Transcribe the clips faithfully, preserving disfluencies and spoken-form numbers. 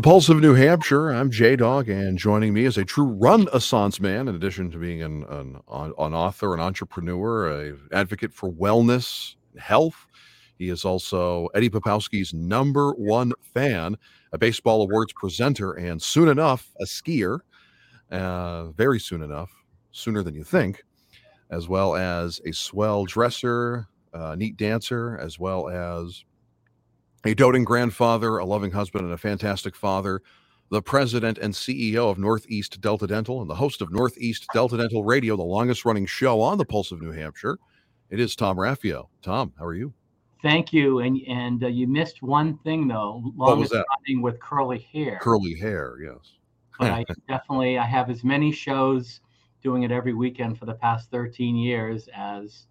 Pulse of New Hampshire. I'm J-Dog, and joining me is a true Renaissance man, in addition to being an, an, an author, an entrepreneur, an advocate for wellness and health. He is also Eddie Popowski's number one fan, a baseball awards presenter, and soon enough, a skier. Uh, very soon enough, sooner than you think, as well as a swell dresser, a neat dancer, as well as a doting grandfather, a loving husband, and a fantastic father, the president and C E O of Northeast Delta Dental and the host of Northeast Delta Dental Radio, the longest-running show on the Pulse of New Hampshire. It is Tom Raffio. Tom, how are you? Thank you. And and uh, you missed one thing, though. What was that? Running with curly hair. Curly hair, yes. But I definitely, I have as many shows doing it every weekend for the past thirteen years as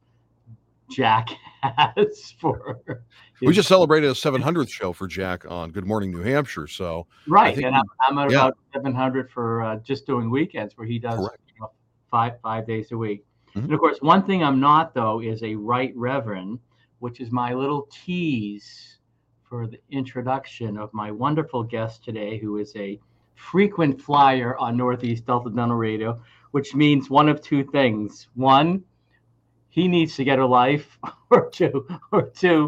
Jack has for. We just celebrated a seven hundredth show for Jack on Good Morning New Hampshire. So right, and I'm, I'm at yeah. about seven hundred for uh, just doing weekends, where he does you know, five five days a week. Mm-hmm. And of course, one thing I'm not, though, is a right reverend, which is my little tease for the introduction of my wonderful guest today, who is a frequent flyer on Northeast Delta Dental Radio, which means one of two things. One, he needs to get a life, or two, or two,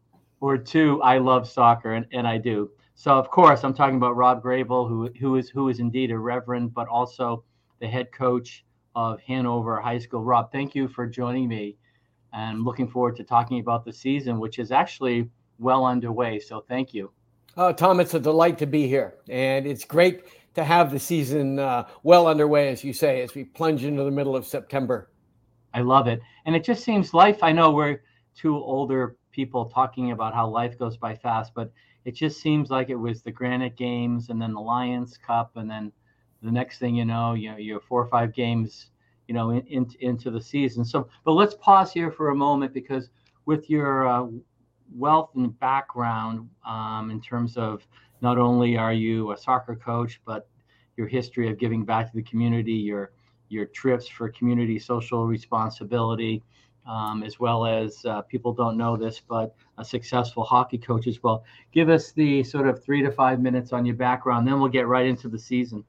or two, I love soccer, and, and I do. So, of course, I'm talking about Rob Grable, who who is who is indeed a reverend, but also the head coach of Hanover High School. Rob, thank you for joining me, and I'm looking forward to talking about the season, which is actually well underway. So, thank you. Uh, Tom, it's a delight to be here, and it's great to have the season uh, well underway, as you say, as we plunge into the middle of September. I love it. And it just seems life, I know we're two older people talking about how life goes by fast, but it just seems like it was the Granite Games and then the Lions Cup, and then the next thing you know, you know, you're four or five games, you know, in, in, into the season. So, but let's pause here for a moment, because with your uh, wealth and background um, in terms of not only are you a soccer coach, but your history of giving back to the community, your your trips for community social responsibility, um, as well as uh, people don't know this, but a successful hockey coach as well. Give us the sort of three to five minutes on your background, then we'll get right into the season.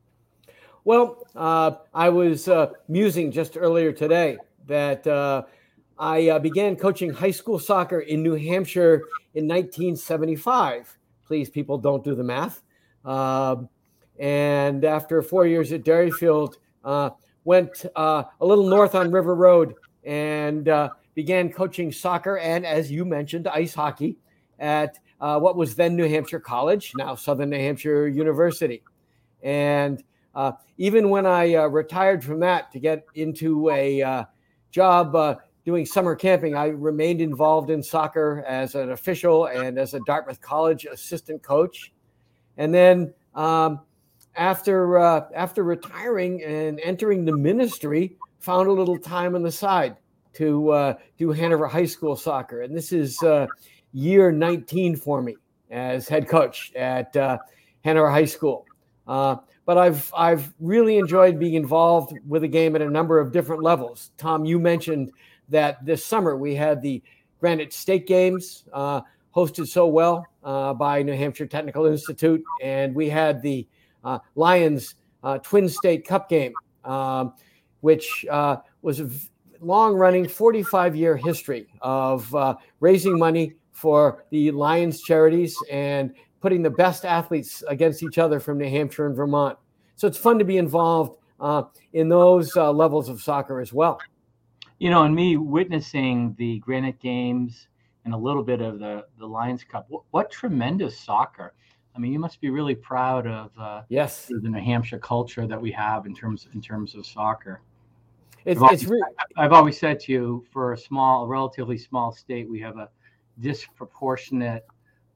Well, uh, I was uh, musing just earlier today that uh, I uh, began coaching high school soccer in New Hampshire in nineteen seventy-five. Please, people, don't do the math. Uh, and after four years at Derryfield, uh, went uh, a little north on River Road and uh, began coaching soccer and, as you mentioned, ice hockey at uh, what was then New Hampshire College, now Southern New Hampshire University. And uh, even when I uh, retired from that to get into a uh, job uh, doing summer camping, I remained involved in soccer as an official and as a Dartmouth College assistant coach. And then um, after uh, after retiring and entering the ministry, found a little time on the side to uh, do Hanover High School soccer. And this is uh, year nineteen for me as head coach at uh, Hanover High School. Uh, but I've I've really enjoyed being involved with the game at a number of different levels. Tom, you mentioned that this summer we had the Granite State Games, uh, hosted so well uh, by New Hampshire Technical Institute, and we had the uh, Lions uh, Twin State Cup game, um, which uh, was a long-running forty-five-year history of uh, raising money for the Lions charities and putting the best athletes against each other from New Hampshire and Vermont. So it's fun to be involved uh, in those uh, levels of soccer as well. You know, and me witnessing the Granite Games and a little bit of the, the Lions Cup, what, what tremendous soccer. I mean, you must be really proud of uh, yes. the New Hampshire culture that we have in terms in terms of soccer. It's, I've, it's always, re- I've always said to you, for a small, a relatively small state, we have a disproportionate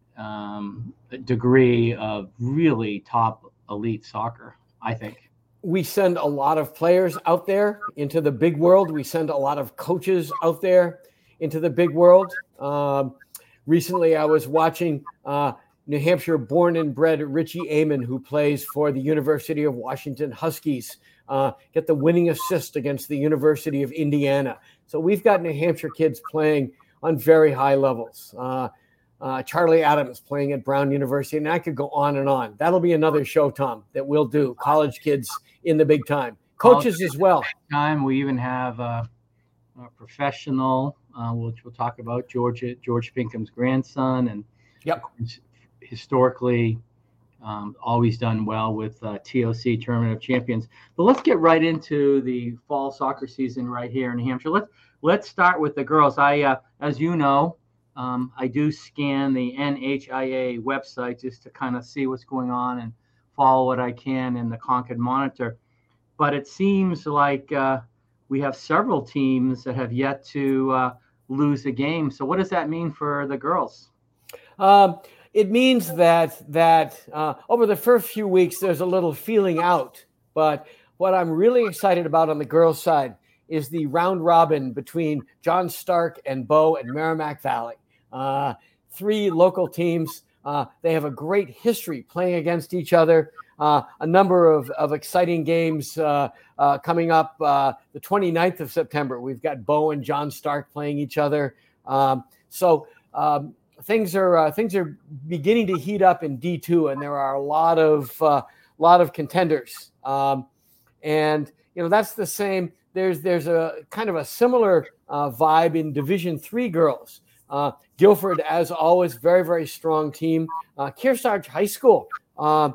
um, degree of really top elite soccer, I think. We send a lot of players out there into the big world. We send a lot of coaches out there into the big world. Um, recently, I was watching uh, New Hampshire born and bred Richie Amon, who plays for the University of Washington Huskies, uh, get the winning assist against the University of Indiana. So we've got New Hampshire kids playing on very high levels. Uh, uh, Charlie Adams playing at Brown University, and I could go on and on. That'll be another show, Tom, that we'll do. College kids in the big time, coaches College as well. Time we even have a, a professional, uh, which we'll talk about, George George Pinkham's grandson, and yep, historically um, always done well with uh, T O C Tournament of Champions. But let's get right into the fall soccer season right here in New Hampshire. Let's let's start with the girls. I, uh, as you know. Um, I do scan the N H I A website just to kind of see what's going on and follow what I can in the Concord Monitor. But it seems like uh, we have several teams that have yet to uh, lose a game. So what does that mean for the girls? Um, it means that that uh, over the first few weeks, there's a little feeling out. But what I'm really excited about on the girls' side is the round robin between John Stark and Bow and Merrimack Valley. Uh, three local teams. Uh, they have a great history playing against each other. Uh, a number of, of exciting games uh, uh, coming up uh, the twenty-ninth of September. We've got Bow and John Stark playing each other. Um, so um, things are uh, things are beginning to heat up in D two, and there are a lot of uh, lot of contenders. Um, and you know that's the same. There's there's a kind of a similar uh, vibe in Division three girls. Uh, Guilford, as always, very, very strong team. Uh, Kearsarge High School. Uh,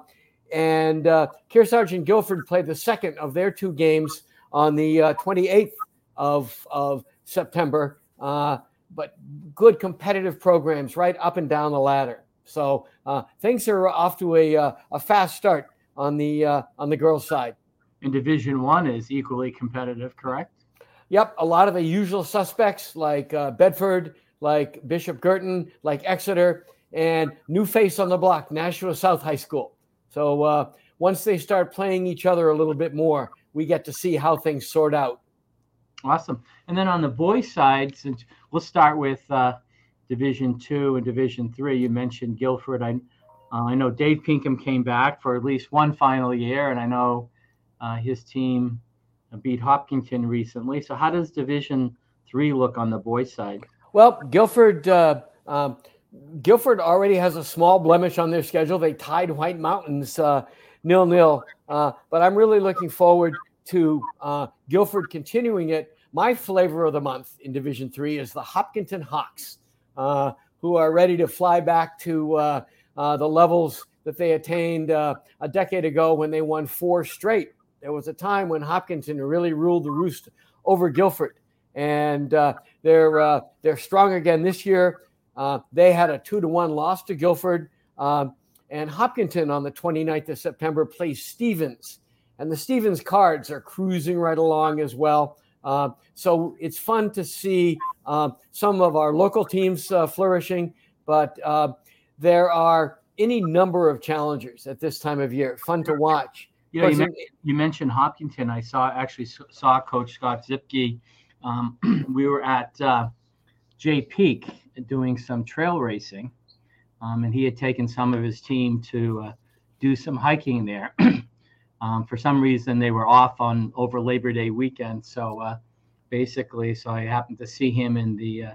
and uh, Kearsarge and Guilford played the second of their two games on the uh, twenty-eighth of, of September. Uh, but good competitive programs right up and down the ladder. So uh, things are off to a, uh, a fast start on the uh, on the girls' side. And Division One is equally competitive, correct? Yep, a lot of the usual suspects like uh, Bedford, like Bishop Girton, like Exeter, and new face on the block, Nashua South High School. So uh, once they start playing each other a little bit more, we get to see how things sort out. Awesome. And then on the boys' side, since we'll start with uh, Division Two and Division Three. You mentioned Guilford. I uh, I know Dave Pinkham came back for at least one final year, and I know uh, his team beat Hopkinton recently. So how does Division Three look on the boys' side? Well, Guilford uh, um, Guilford already has a small blemish on their schedule. They tied White Mountains uh, nil-nil, uh, but I'm really looking forward to uh, Guilford continuing it. My flavor of the month in Division Three is the Hopkinton Hawks, uh, who are ready to fly back to uh, uh, the levels that they attained uh, a decade ago when they won four straight. There was a time when Hopkinton really ruled the roost over Guilford. And uh, they're uh, they're strong again this year. Uh, they had a two to one loss to Guilford, um, and Hopkinton on the twenty-ninth of September plays Stevens, and the Stevens Cards are cruising right along as well. Uh, so it's fun to see uh, some of our local teams uh, flourishing, but uh, there are any number of challengers at this time of year. Fun to watch. You know, you, men- you mentioned Hopkinton. I saw actually saw Coach Scott Zipke. Um, we were at uh, Jay Peak doing some trail racing, um, and he had taken some of his team to uh, do some hiking there. um, for some reason, they were off on over Labor Day weekend. So uh, basically, so I happened to see him in the uh,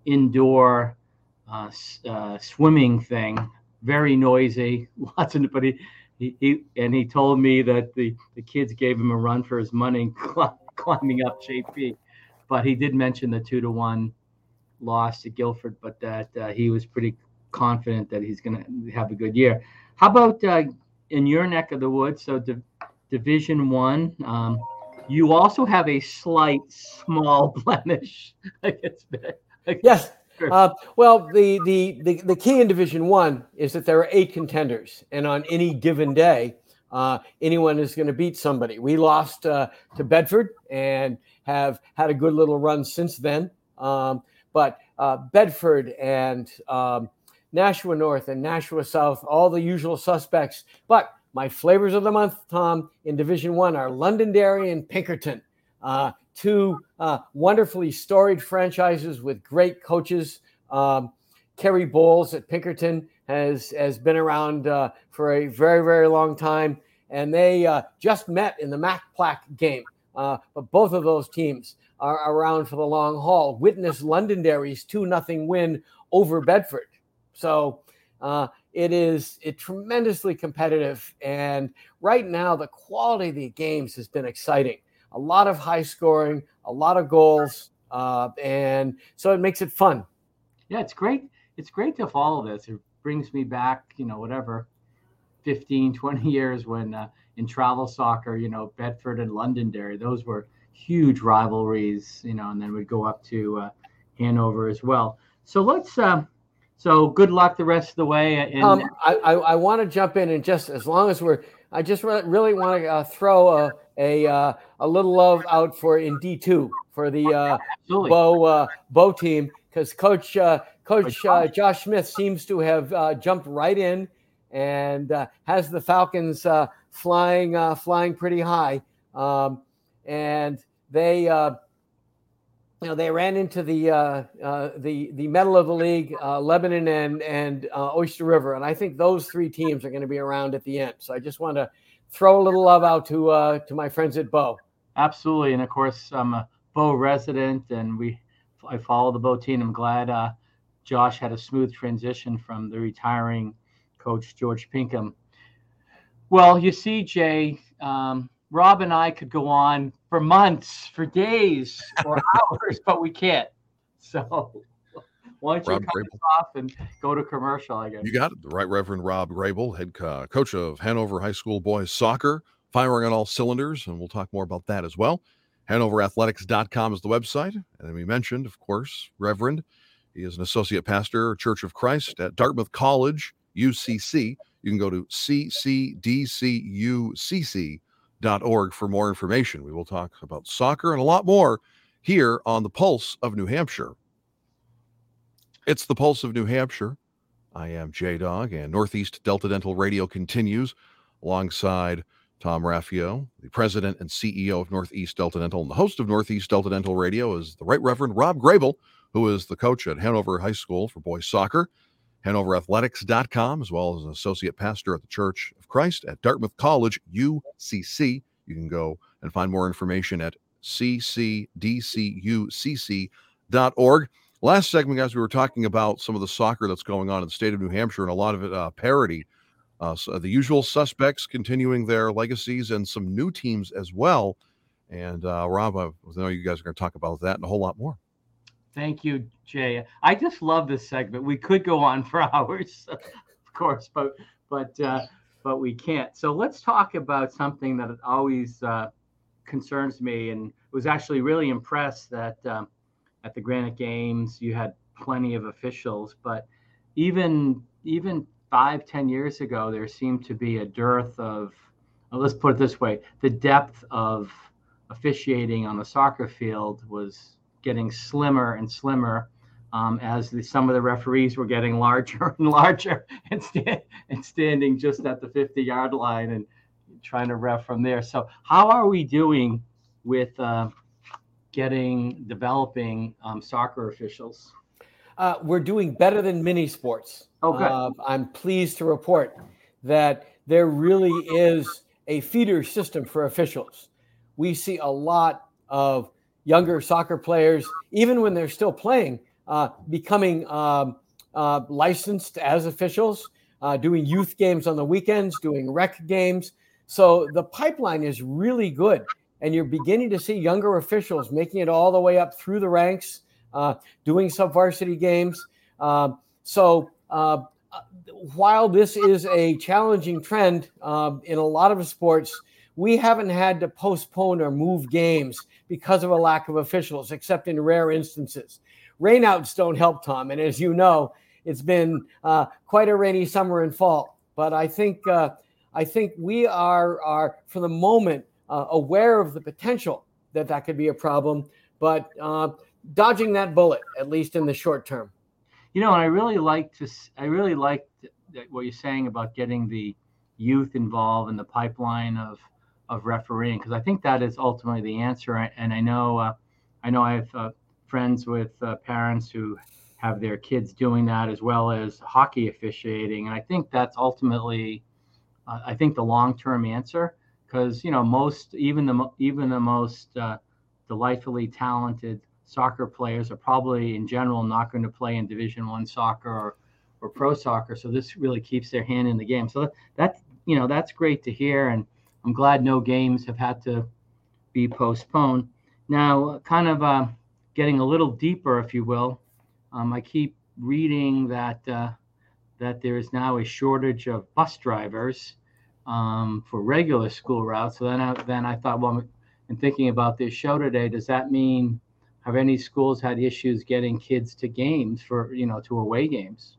indoor uh, uh, swimming thing, very noisy, lots of, but he, he, he, and he told me that the, the kids gave him a run for his money climbing up Jay Peak. But he did mention the two to one loss to Guilford, but that uh, he was pretty confident that he's going to have a good year. How about uh, in your neck of the woods? So Di- Division One, um, you also have a slight, small blemish. Yes. Uh, well, the, the the the key in Division One is that there are eight contenders, and on any given day, uh, anyone is going to beat somebody. We lost uh, to Bedford and have had a good little run since then. Um, but uh, Bedford and um, Nashua North and Nashua South, all the usual suspects. But my flavors of the month, Tom, in Division One are Londonderry and Pinkerton, uh, two uh, wonderfully storied franchises with great coaches. Um, Kerry Bowles at Pinkerton has, has been around uh, for a very, very long time. And they uh, just met in the Mac Plaque game. Uh, but both of those teams are around for the long haul. Witness Londonderry's two nothing win over Bedford. So uh, it is it tremendously competitive. And right now, the quality of the games has been exciting. A lot of high scoring, a lot of goals. Uh, and so it makes it fun. Yeah, it's great. It's great to follow this. It brings me back, you know, whatever, fifteen, twenty years when uh, in travel soccer, you know, Bedford and Londonderry, those were huge rivalries, you know, and then we'd go up to uh, Hanover as well. So let's, um, so good luck the rest of the way. And um, I, I, I want to jump in and just as long as we're, I just re- really want to uh, throw a a, uh, a little love out for in D two for the uh, Bow uh, Bow team, because Coach uh, Coach uh, Josh Smith seems to have uh, jumped right in and uh, has the Falcons uh, flying uh, flying pretty high, um, and they uh, you know they ran into the uh, uh, the the medal of the league, uh, Lebanon and and uh, Oyster River, and I think those three teams are going to be around at the end. So I just want to throw a little love out to uh, to my friends at Bow. Absolutely, and of course I'm a Bow resident, and we I follow the Bow team. I'm glad uh, Josh had a smooth transition from the retiring coach George Pinkham. Well, you see, Jay, um, Rob and I could go on for months, for days, for hours, but we can't. So why don't you Rob cut Grable. us off and go to commercial, I guess. You got it. The Right Reverend Rob Grable, head co- coach of Hanover High School boys soccer, firing on all cylinders, and we'll talk more about that as well. Hanover Athletics dot com is the website. And then we mentioned, of course, Reverend. He is an associate pastor, Church of Christ at Dartmouth College, U C C. You can go to c c d c u c c dot org for more information. We will talk about soccer and a lot more here on the Pulse of New Hampshire. It's the Pulse of New Hampshire. I am J-Dog, and Northeast Delta Dental Radio continues alongside Tom Raffio, the president and C E O of Northeast Delta Dental. And the host of Northeast Delta Dental Radio is the Right Reverend Rob Grable, who is the coach at Hanover High School for boys soccer, Hanover Athletics dot com, as well as an associate pastor at the Church of Christ at Dartmouth College, U C C. You can go and find more information at c c d c u c c dot org. Last segment, guys, we were talking about some of the soccer that's going on in the state of New Hampshire, and a lot of it uh, parity. Uh, so the usual suspects continuing their legacies and some new teams as well. And uh, Rob, I know you guys are going to talk about that and a whole lot more. Thank you, Jay. I just love this segment. We could go on for hours, of course, but but uh, but we can't. So let's talk about something that always uh, concerns me, and was actually really impressed that um, at the Granite Games you had plenty of officials, but even even five, ten years ago, there seemed to be a dearth of, well, let's put it this way, the depth of officiating on the soccer field was getting slimmer and slimmer um, as the, some of the referees were getting larger and larger and, stand, and standing just at the fifty-yard line and trying to ref from there. So how are we doing with uh, getting, developing um, soccer officials? Uh, we're doing better than mini sports. Okay. Uh, I'm pleased to report that there really is a feeder system for officials. We see a lot of younger soccer players, even when they're still playing, uh, becoming um, uh, licensed as officials, uh, doing youth games on the weekends, doing rec games. So the pipeline is really good. And you're beginning to see younger officials making it all the way up through the ranks, uh, doing sub-varsity games. Uh, so uh, while this is a challenging trend uh, in a lot of sports, we haven't had to postpone or move games because of a lack of officials, except in rare instances. Rainouts don't help, Tom. And as you know, it's been uh, quite a rainy summer and fall. But I think uh, I think we are, are for the moment, uh, aware of the potential that that could be a problem, but uh, dodging that bullet, at least in the short term. You know, and I really like to, I really like what you're saying about getting the youth involved in the pipeline of, of refereeing, because I think that is ultimately the answer. And I know, uh, I know I have uh, friends with uh, parents who have their kids doing that, as well as hockey officiating. And I think that's ultimately, uh, I think the long-term answer, because, you know, most, even the, even the most uh, delightfully talented soccer players are probably in general not going to play in Division One soccer or, or pro soccer. So this really keeps their hand in the game. So that, that's, you know, that's great to hear. And I'm glad no games have had to be postponed. Now, kind of uh, getting a little deeper, if you will, um, I keep reading that uh, that there is now a shortage of bus drivers um, for regular school routes. So then I, then I thought, well, in thinking about this show today, does that mean, have any schools had issues getting kids to games for, you know, to away games?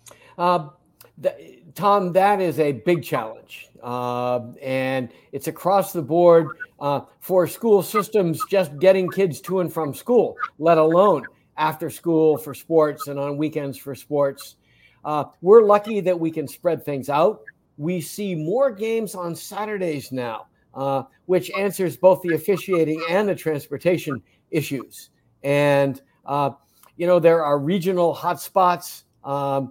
Uh, th- Tom, that is a big challenge. Uh, and it's across the board uh, for school systems, just getting kids to and from school, let alone after school for sports and on weekends for sports. Uh, we're lucky that we can spread things out. We see more games on Saturdays now, uh, which answers both the officiating and the transportation issues. And, uh, you know, there are regional hotspots. Um,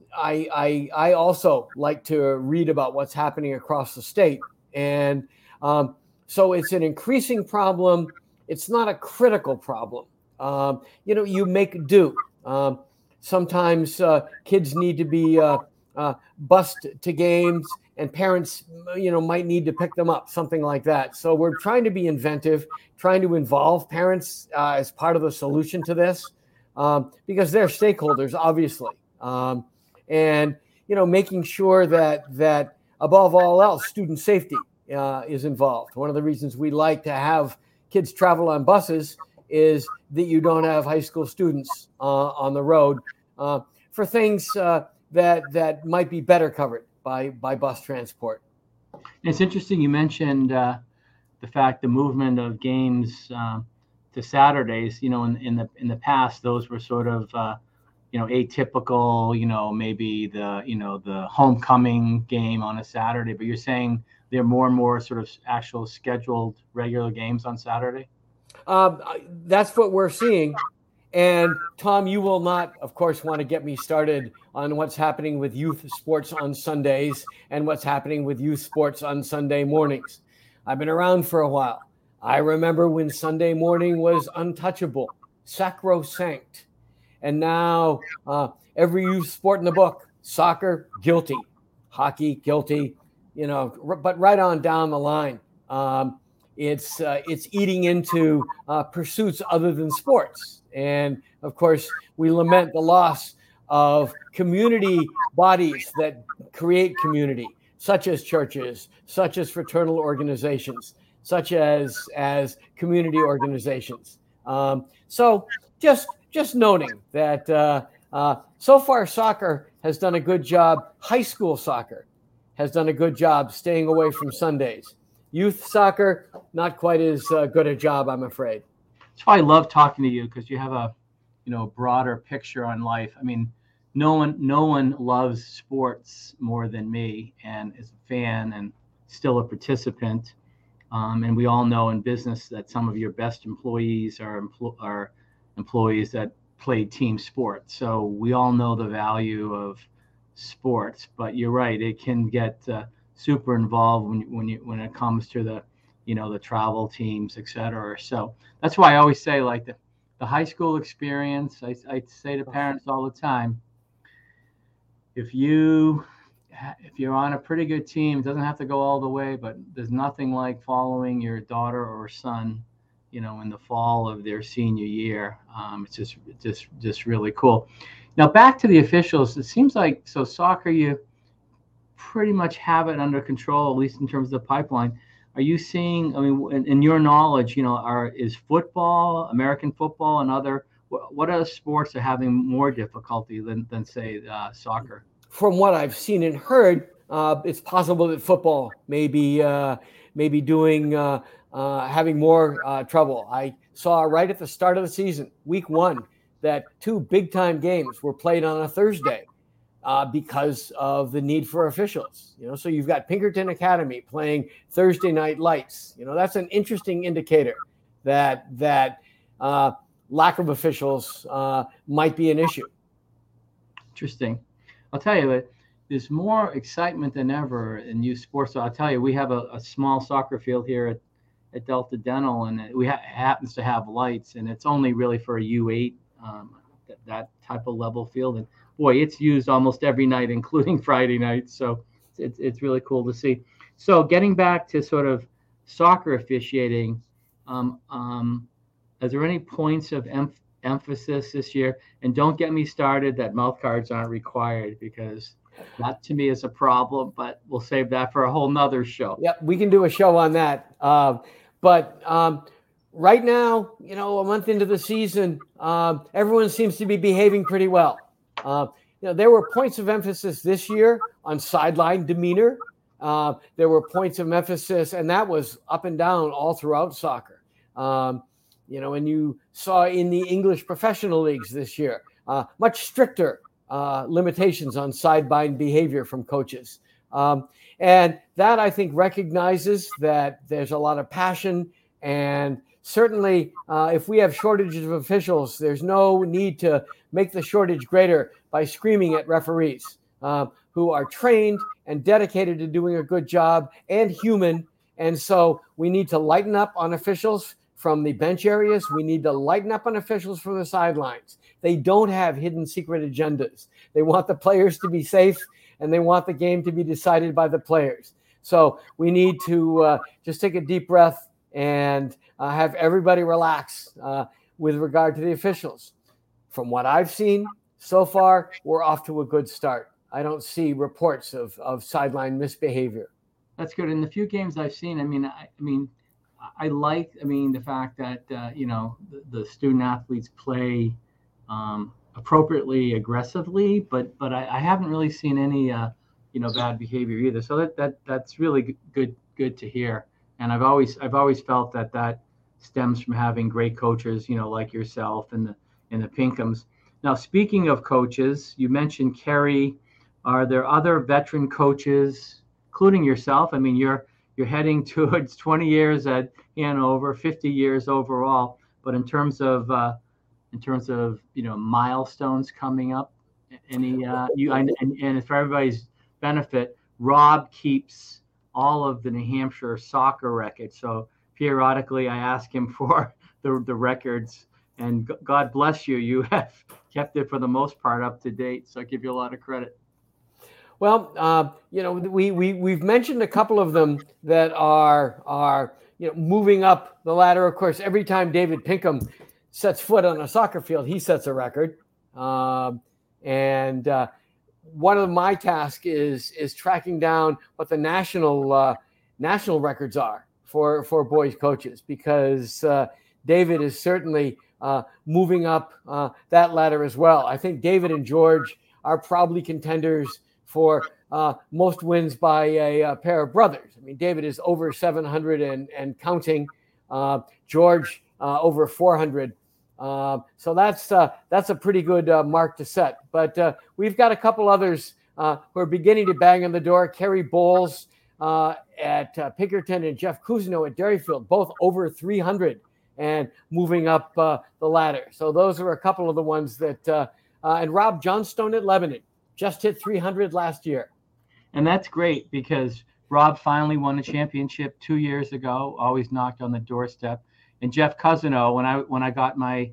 I, I, I also like to read about what's happening across the state. And um, so it's an increasing problem. It's not a critical problem. Um, you know, you make do. Um, sometimes uh, kids need to be uh, uh, bused to games, and parents, you know, might need to pick them up, something like that. So we're trying to be inventive, trying to involve parents uh, as part of the solution to this, um, because they're stakeholders, obviously. Um, and, you know, making sure that, that above all else, student safety uh, is involved. One of the reasons we like to have kids travel on buses is that you don't have high school students uh, on the road uh, for things uh, that that might be better covered by by bus transport. It's interesting you mentioned uh, the fact the movement of games uh, to Saturdays. You know, in, in the in the past, those were sort of uh, you know atypical. You know, maybe the you know the homecoming game on a Saturday. But you're saying there are more and more sort of actual scheduled regular games on Saturday. Um, that's what we're seeing. And Tom, you will not, of course, want to get me started on what's happening with youth sports on Sundays and what's happening with youth sports on Sunday mornings. I've been around for a while. I remember when Sunday morning was untouchable, sacrosanct. And now uh, every youth sport in the book, soccer, guilty, hockey, guilty, you know, but right on down the line. Um, It's uh, it's eating into uh, pursuits other than sports. And of course, we lament the loss of community bodies that create community, such as churches, such as fraternal organizations, such as as community organizations. Um, so just just noting that uh, uh, so far soccer has done a good job. High school soccer has done a good job staying away from Sundays. Youth soccer, not quite as uh, good a job, I'm afraid. That's why I love talking to you, because you have a, you know, broader picture on life. I mean, no one, no one loves sports more than me, and is a fan and still a participant. Um, and we all know in business that some of your best employees are empl- are employees that play team sports. So we all know the value of sports. But you're right; it can get uh, super involved when when you when it comes to the you know the travel teams, et cetera. So that's why I always say, like, the, the high school experience, I, I say to parents all the time, if you if you're on a pretty good team, it doesn't have to go all the way, but there's nothing like following your daughter or son, you know, in the fall of their senior year. Um, it's just just just really cool. Now back to the officials. It seems like, so soccer, you pretty much have it under control, at least in terms of the pipeline. Are you seeing, I mean, in, in your knowledge, you know, are is football, American football, and other, what, what other sports are having more difficulty than, than say, uh, soccer? From what I've seen and heard, uh, it's possible that football may be, uh, may be doing, uh, uh, having more uh, trouble. I saw right at the start of the season, week one, that two big-time games were played on a Thursday. Uh, because of the need for officials, you know, so you've got Pinkerton Academy playing Thursday night lights. You know, that's an interesting indicator that that uh, lack of officials uh, might be an issue. Interesting. I'll tell you that there's more excitement than ever in youth sports. So I'll tell you, we have a, a small soccer field here at, at Delta Dental, and we ha- happens to have lights, and it's only really for a U eight, um, that, that type of level field. And boy, it's used almost every night, including Friday nights. So it's it's really cool to see. So getting back to sort of soccer officiating, um, um, is there any points of em- emphasis this year? And don't get me started that mouth guards aren't required, because that to me is a problem, but we'll save that for a whole nother show. Yeah, we can do a show on that. Uh, but um, right now, you know, a month into the season, um, everyone seems to be behaving pretty well. Uh, you know, there were points of emphasis this year on sideline demeanor. Uh, there were points of emphasis, and that was up and down all throughout soccer. Um, you know, and you saw in the English professional leagues this year, uh, much stricter uh, limitations on sideline behavior from coaches. Um, and that, I think, recognizes that there's a lot of passion. And certainly, uh, if we have shortages of officials, there's no need to make the shortage greater by screaming at referees uh, who are trained and dedicated to doing a good job and human. And so we need to lighten up on officials from the bench areas. We need to lighten up on officials from the sidelines. They don't have hidden secret agendas. They want the players to be safe, and they want the game to be decided by the players. So we need to uh, just take a deep breath and uh, have everybody relax uh, with regard to the officials. From what I've seen so far, we're off to a good start. I don't see reports of, of sideline misbehavior. That's good. In the few games I've seen, I mean, I, I mean, I like, I mean, the fact that, uh, you know, the, the student athletes play um, appropriately, aggressively, but but I, I haven't really seen any, uh, you know, bad behavior either. So that, that that's really good good to hear. And I've always I've always felt that that stems from having great coaches, you know, like yourself and the and the Pinkhams. Now, speaking of coaches, you mentioned Kerry. Are there other veteran coaches, including yourself? I mean, you're You're heading towards twenty years at Hanover, fifty years overall. But in terms of, uh, in terms of you know milestones coming up, any uh, you and, and for everybody's benefit, Rob keeps all of the New Hampshire soccer records. So periodically, I ask him for the the records, and God bless you, you have kept it for the most part up to date. So I give you a lot of credit. Well, uh, you know, we, we, we've mentioned a couple of them that are, are you know, moving up the ladder. Of course, every time David Pinkham sets foot on a soccer field, he sets a record. Um, and uh, one of my tasks is is tracking down what the national uh, national records are for, for boys coaches, because uh, David is certainly uh, moving up uh, that ladder as well. I think David and George are probably contenders for uh, most wins by a, a pair of brothers. I mean, David is over seven hundred and, and counting. Uh, George uh, over four hundred. Uh, so that's uh, that's a pretty good uh, mark to set. But uh, we've got a couple others uh, who are beginning to bang on the door. Kerry Bowles uh, at uh, Pinkerton and Jeff Cousineau at Derryfield, both over three hundred and moving up uh, the ladder. So those are a couple of the ones that, uh, uh, and Rob Johnstone at Lebanon just hit three hundred last year. And that's great, because Rob finally won a championship two years ago, always knocked on the doorstep. And Jeff Cousineau, when I when I got my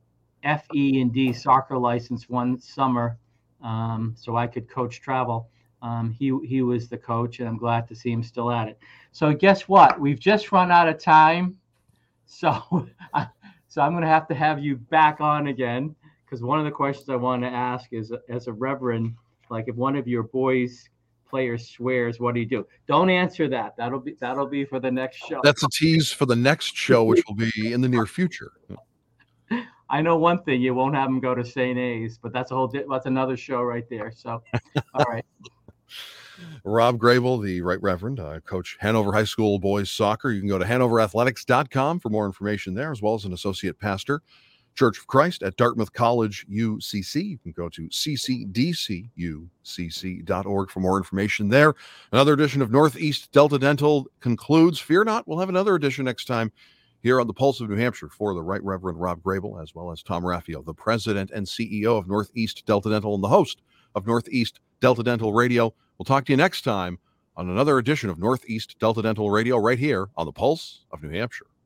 F E and D soccer license one summer, um, so I could coach travel, um, he he was the coach, and I'm glad to see him still at it. So guess what? We've just run out of time. So, I, so I'm going to have to have you back on again, because one of the questions I want to ask is, as a reverend, like if one of your boys' players swears, what do you do? Don't answer that. That'll be that'll be for the next show. That's a tease for the next show, which will be in the near future. I know one thing: you won't have them go to Saint A's, but that's a whole that's another show right there. So, all right. Rob Grable, the Right Reverend, uh, coach Hanover High School boys soccer. You can go to hanover athletics dot com for more information there, as well as an associate pastor, Church of Christ at Dartmouth College, U C C. You can go to c c d c u c c dot org for more information there. Another edition of Northeast Delta Dental concludes. Fear not, we'll have another edition next time here on the Pulse of New Hampshire for the Right Reverend Rob Grable, as well as Tom Raffio, the president and C E O of Northeast Delta Dental and the host of Northeast Delta Dental Radio. We'll talk to you next time on another edition of Northeast Delta Dental Radio right here on the Pulse of New Hampshire.